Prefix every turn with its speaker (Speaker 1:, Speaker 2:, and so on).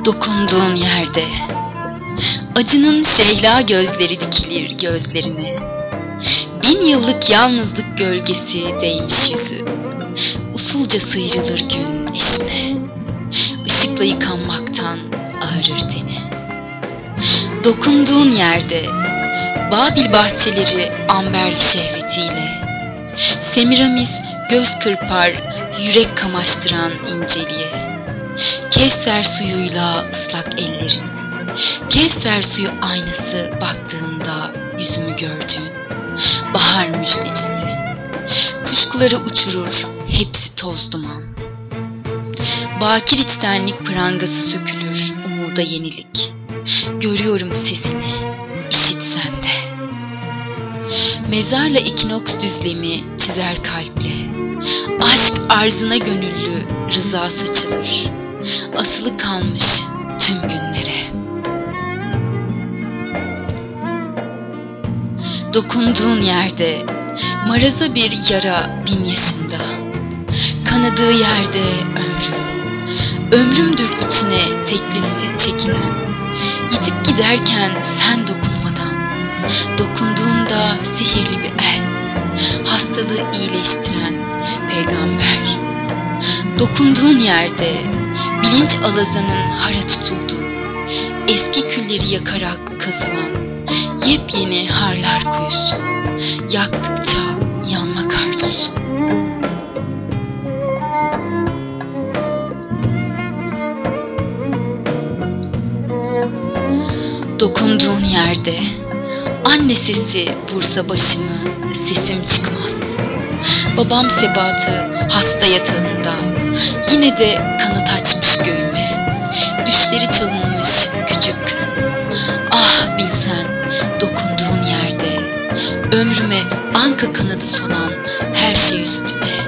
Speaker 1: Dokunduğun yerde acının şeyla gözleri dikilir gözlerine. 1000 yıllık yalnızlık gölgesi değmiş yüzü, usulca sıyrılır gün eşine. Işıkla yıkanmaktan ağarır teni. Dokunduğun yerde Babil bahçeleri amberli şehvetiyle, Semiramis göz kırpar yürek kamaştıran inceliğe. Kevser suyuyla ıslak ellerin, Kevser suyu aynası baktığında yüzümü gördüğün bahar müjdecisi. Kuşkuları uçurur hepsi toz duman. Bakir içtenlik prangası sökülür umuda yenilik. Görüyorum sesini, işit sende. Mezarla ikinoks düzlemi çizer kalple. Aşk arzına gönüllü rıza saçılır. Asılı kalmış tüm günlere. Dokunduğun yerde maraza bir yara 1000 yaşında. Kanadığı yerde ömrüm. Ömrümdür içine teklifsiz çekilen. Gidip giderken sen dokunmadan. Dokunduğunda sihirli bir el. Hastalığı iyileştiren peygamber. Dokunduğun yerde bilinç alazanın hara tutulduğu, eski külleri yakarak kazılan yepyeni harlar kuyusu, yaktıkça yanmak arzusu. Dokunduğun yerde anne sesi vursa başımı sesim çıkmaz. Babam sebatı hasta yatağında, yine de kanat açmış göğüme. Düşleri çalınmış küçük kız. Ah bilsen dokunduğun yerde ömrüme anka kanadı sonan her şey üstüme.